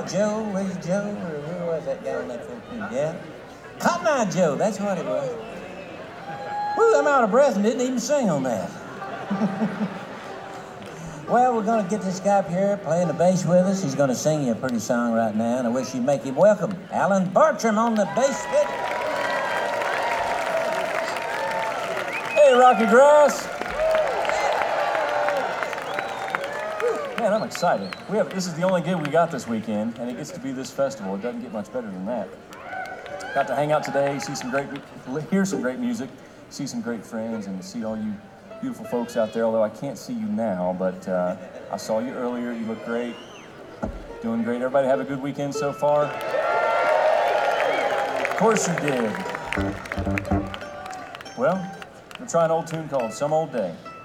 Joe, was it Joe, or who was that guy on that folk tune? Yeah? Cotton Eye Joe, that's what it was. Woo, I'm out of breath and didn't even sing on that. Well, we're going to get this guy up here playing the bass with us. He's going to sing you a pretty song right now, and I wish you'd make him welcome. Alan Bartram on the bass fit. Hey, Rocky Grass. Man, I'm excited. This is the only gig we got this weekend, and it gets to be this festival. It doesn't get much better than that. Got to hang out today, hear some great music, see some great friends, and see all you beautiful folks out there, although I can't see you now, but I saw you earlier. You look great. Doing great. Everybody have a good weekend so far? Of course you did. Well, we'll try an old tune called Some Old Day.